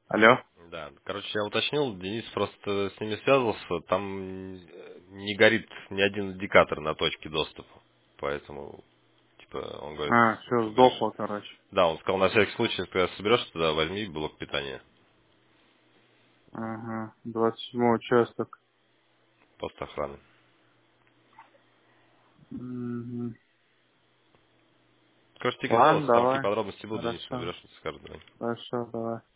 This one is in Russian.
Алло. Да, короче, я уточнил, Денис просто с ними связывался, там не горит ни один индикатор на точке доступа. Поэтому, типа, он говорит, Все, ты говоришь, сдохло, короче. да, он сказал, на всякий случай, если когда соберешься туда, возьми блок питания, Ага, 27 участок. пост охраны. Мгм. Короче, тебе Ладно, голос, там какие давай. подробности будут, Денис Хорошо. разберешься, скажет, давай. Хорошо, давай.